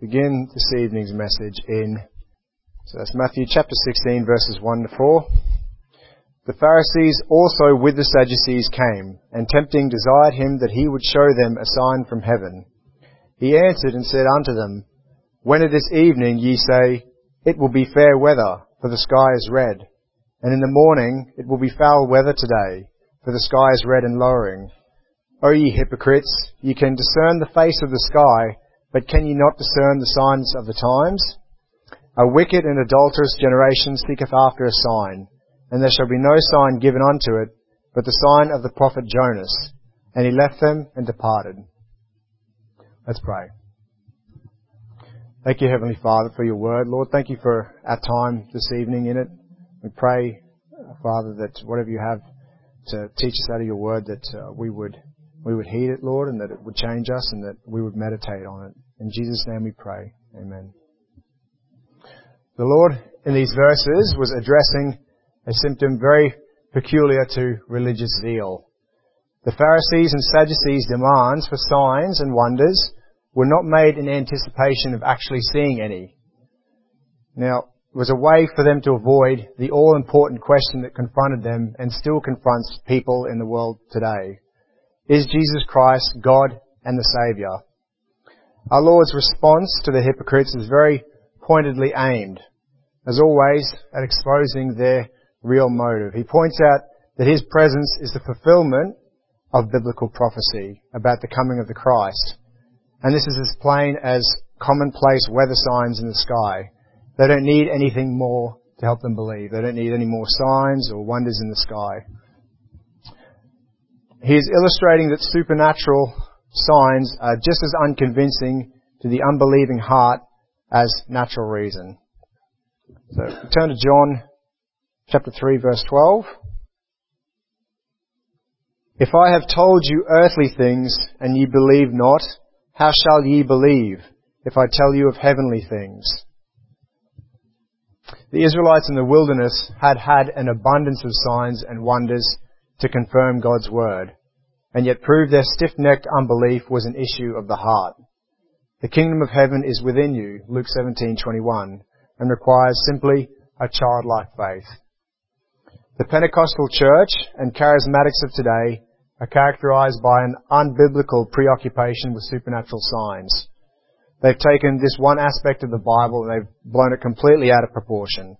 begin this evening's message so that's Matthew chapter 16 verses 1 to 4. The Pharisees also with the Sadducees came, and tempting desired him that he would show them a sign from heaven. He answered and said unto them, When it is evening ye say, It will be fair weather, for the sky is red. And in the morning it will be foul weather today, for the sky is red and lowering. O ye hypocrites, ye can discern the face of the sky, but can ye not discern the signs of the times? A wicked and adulterous generation seeketh after a sign, and there shall be no sign given unto it, but the sign of the prophet Jonas. And he left them and departed. Let's pray. Thank you, Heavenly Father, for your word. Lord, thank you for our time this evening in it. We pray, Father, that whatever you have to teach us out of your word, that we would heed it, Lord, and that it would change us and that we would meditate on it. In Jesus' name we pray. Amen. The Lord, in these verses, was addressing a symptom very peculiar to religious zeal. The Pharisees' and Sadducees' demands for signs and wonders were not made in anticipation of actually seeing any. Now, it was a way for them to avoid the all-important question that confronted them and still confronts people in the world today. Is Jesus Christ God and the Saviour? Our Lord's response to the hypocrites is very pointedly aimed, as always, at exposing their real motive. He points out that His presence is the fulfillment of biblical prophecy about the coming of the Christ. And this is as plain as commonplace weather signs in the sky. They don't need anything more to help them believe. They don't need any more signs or wonders in the sky. He is illustrating that supernatural signs are just as unconvincing to the unbelieving heart as natural reason. So, turn to John chapter 3 verse 12. If I have told you earthly things and ye believe not, how shall ye believe if I tell you of heavenly things? The Israelites in the wilderness had an abundance of signs and wonders to confirm God's word, and yet prove their stiff-necked unbelief was an issue of the heart. The kingdom of heaven is within you, Luke 17:21, and requires simply a childlike faith. The Pentecostal church and charismatics of today are characterized by an unbiblical preoccupation with supernatural signs. They've taken this one aspect of the Bible and they've blown it completely out of proportion.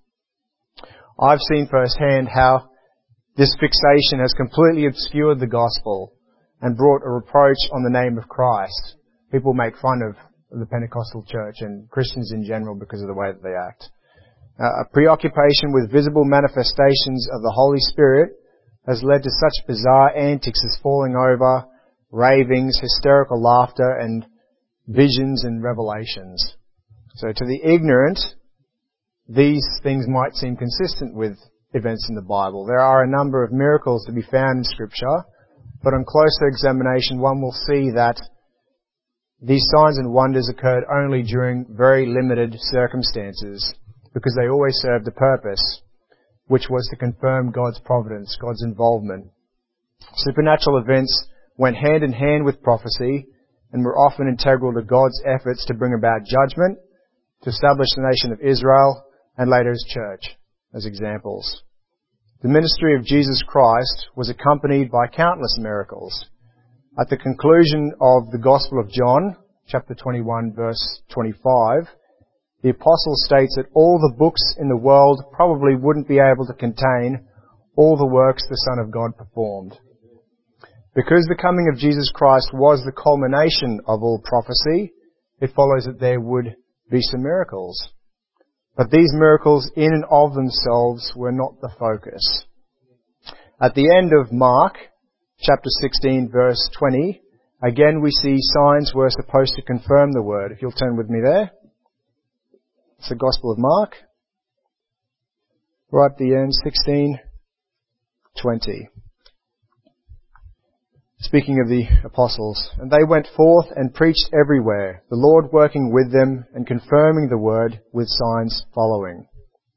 I've seen firsthand how this fixation has completely obscured the gospel and brought a reproach on the name of Christ. People make fun of the Pentecostal church and Christians in general because of the way that they act. A preoccupation with visible manifestations of the Holy Spirit has led to such bizarre antics as falling over, ravings, hysterical laughter, and visions and revelations. So to the ignorant, these things might seem consistent with events in the Bible. There are a number of miracles to be found in Scripture, but on closer examination one will see that these signs and wonders occurred only during very limited circumstances, because they always served a purpose, which was to confirm God's providence, God's involvement. Supernatural events went hand in hand with prophecy and were often integral to God's efforts to bring about judgment, to establish the nation of Israel, and later His church, as examples. The ministry of Jesus Christ was accompanied by countless miracles. At the conclusion of the Gospel of John, chapter 21, verse 25, the apostle states that all the books in the world probably wouldn't be able to contain all the works the Son of God performed. Because the coming of Jesus Christ was the culmination of all prophecy, it follows that there would be some miracles. But these miracles in and of themselves were not the focus. At the end of Mark, chapter 16, verse 20, again we see signs were supposed to confirm the word. If you'll turn with me there. It's the Gospel of Mark. Right at the end, 16:20. Speaking of the apostles, and they went forth and preached everywhere, the Lord working with them and confirming the word with signs following.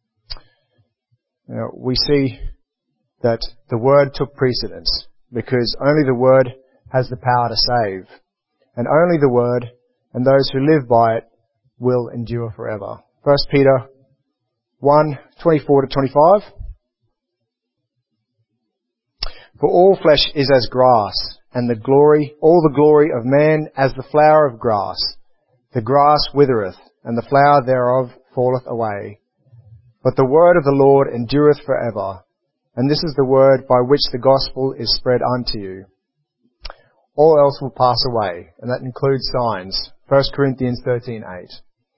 Now, we see that the word took precedence because only the word has the power to save. And only the word and those who live by it will endure forever. 1 Peter 1:24-25. For all flesh is as grass, and all the glory of man as the flower of grass. The grass withereth, and the flower thereof falleth away. But the word of the Lord endureth forever. And this is the word by which the gospel is spread unto you. All else will pass away, and that includes signs. 1 Corinthians 13:8.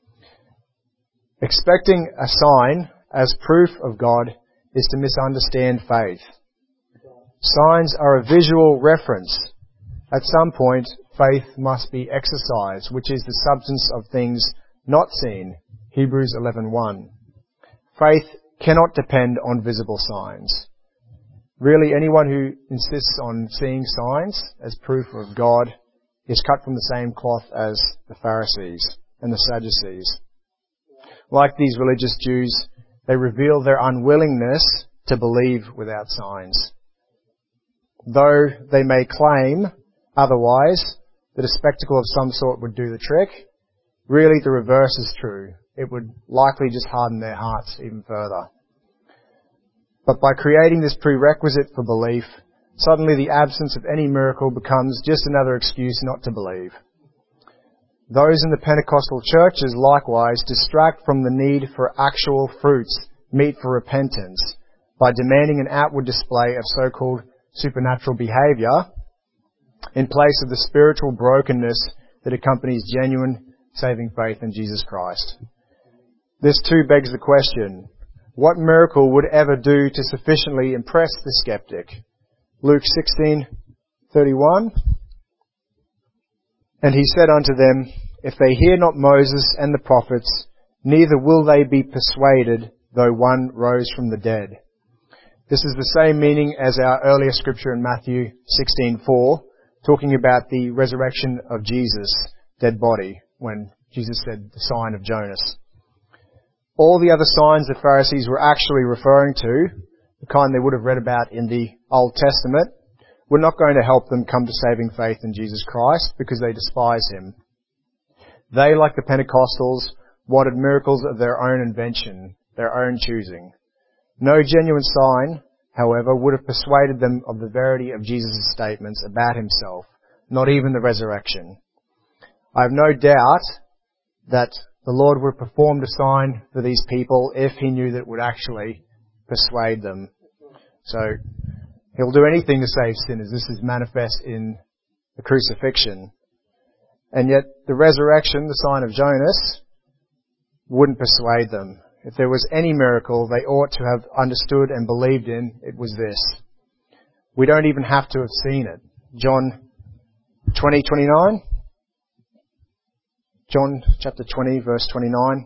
Expecting a sign as proof of God is to misunderstand faith. Signs are a visual reference. At some point, faith must be exercised, which is the substance of things not seen. Hebrews 11:1. Faith cannot depend on visible signs. Really, anyone who insists on seeing signs as proof of God is cut from the same cloth as the Pharisees and the Sadducees. Like these religious Jews, they reveal their unwillingness to believe without signs. Though they may claim otherwise, that a spectacle of some sort would do the trick, really the reverse is true. It would likely just harden their hearts even further. But by creating this prerequisite for belief, suddenly the absence of any miracle becomes just another excuse not to believe. Those in the Pentecostal churches likewise distract from the need for actual fruits, meet for repentance, by demanding an outward display of so-called supernatural behaviour in place of the spiritual brokenness that accompanies genuine saving faith in Jesus Christ. This too begs the question, what miracle would ever do to sufficiently impress the skeptic? Luke 16:31. And he said unto them, If they hear not Moses and the prophets, neither will they be persuaded, though one rose from the dead. This is the same meaning as our earlier scripture in Matthew 16:4, talking about the resurrection of Jesus' dead body, when Jesus said the sign of Jonas. All the other signs the Pharisees were actually referring to, the kind they would have read about in the Old Testament, were not going to help them come to saving faith in Jesus Christ because they despise Him. They, like the Pentecostals, wanted miracles of their own invention, their own choosing. No genuine sign, however, would have persuaded them of the verity of Jesus' statements about Himself, not even the resurrection. I have no doubt that the Lord would have performed a sign for these people if He knew that it would actually persuade them. So, He'll do anything to save sinners. This is manifest in the crucifixion. And yet, the resurrection, the sign of Jonas, wouldn't persuade them. If there was any miracle they ought to have understood and believed in, it was this. We don't even have to have seen it. John 20:29. John chapter 20, verse 29.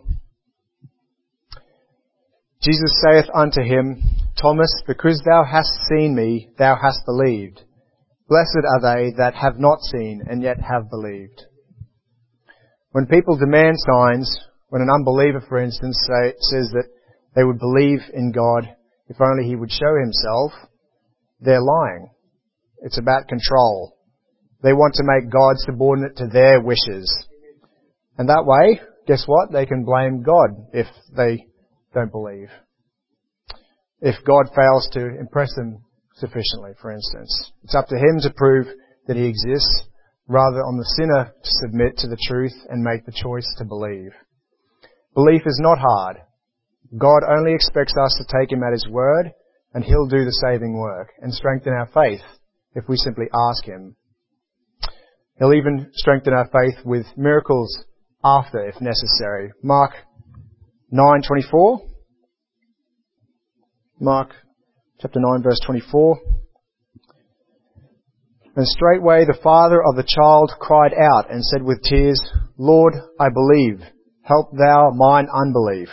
Jesus saith unto him, Thomas, because thou hast seen me, thou hast believed. Blessed are they that have not seen and yet have believed. When people demand signs, when an unbeliever, for instance, says that they would believe in God if only He would show Himself, they're lying. It's about control. They want to make God subordinate to their wishes. And that way, guess what? They can blame God if they don't believe. If God fails to impress them sufficiently, for instance. It's up to Him to prove that He exists, rather on the sinner to submit to the truth and make the choice to believe. Belief is not hard. God only expects us to take Him at His word, and He'll do the saving work and strengthen our faith if we simply ask Him. He'll even strengthen our faith with miracles after, if necessary. Mark 9:24. Mark chapter 9, verse 24. And straightway the father of the child cried out and said with tears, Lord, I believe. Help thou mine unbelief.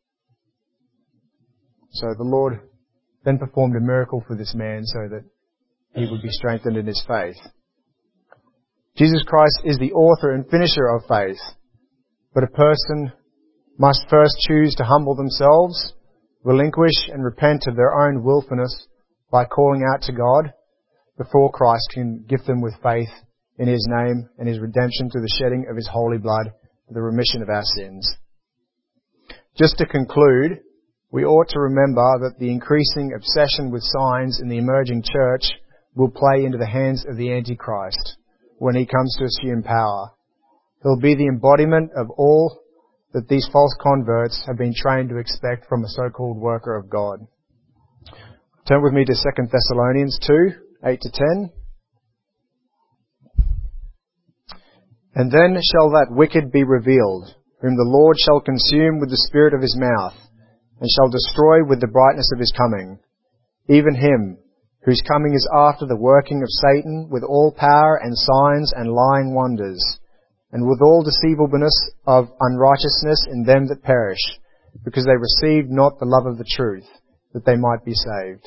So the Lord then performed a miracle for this man so that he would be strengthened in his faith. Jesus Christ is the author and finisher of faith. But a person must first choose to humble themselves, relinquish and repent of their own willfulness by calling out to God before Christ can gift them with faith in His name and His redemption through the shedding of His holy blood for the remission of our sins. Just to conclude, we ought to remember that the increasing obsession with signs in the emerging church will play into the hands of the Antichrist when he comes to assume power. He'll be the embodiment of all that these false converts have been trained to expect from a so-called worker of God. Turn with me to 2 Thessalonians 2, 8-10. And then shall that wicked be revealed, whom the Lord shall consume with the spirit of his mouth, and shall destroy with the brightness of his coming, even him, whose coming is after the working of Satan with all power and signs and lying wonders, and with all deceivableness of unrighteousness in them that perish, because they received not the love of the truth, that they might be saved.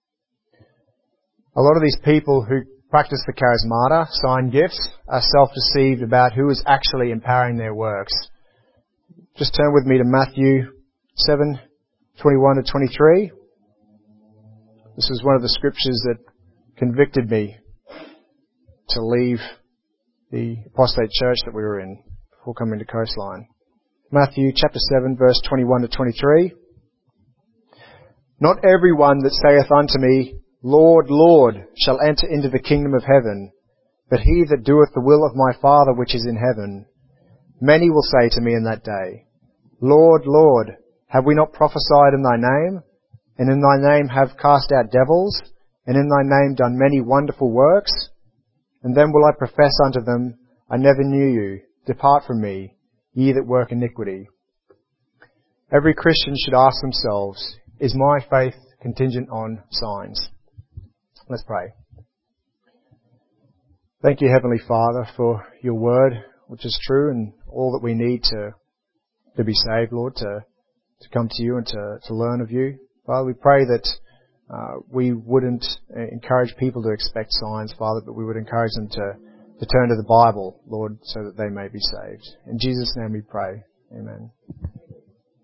A lot of these people who practice the charismata, sign gifts, are self-deceived about who is actually empowering their works. Just turn with me to Matthew 7, 21-23. This is one of the scriptures that convicted me to leave the apostate church that we were in before coming to Coastline. Matthew chapter 7, verse 21-23. Not everyone that saith unto me, Lord, Lord, shall enter into the kingdom of heaven, but he that doeth the will of my Father which is in heaven. Many will say to me in that day, Lord, Lord, have we not prophesied in thy name, and in thy name have cast out devils, and in thy name done many wonderful works? And then will I profess unto them, I never knew you. Depart from me, ye that work iniquity. Every Christian should ask themselves, is my faith contingent on signs? Let's pray. Thank you, Heavenly Father, for your word, which is true and all that we need to be saved, Lord, to come to you and to learn of you. Father, we pray that we wouldn't encourage people to expect signs, Father, but we would encourage them to turn to the Bible, Lord, so that they may be saved. In Jesus' name we pray. Amen.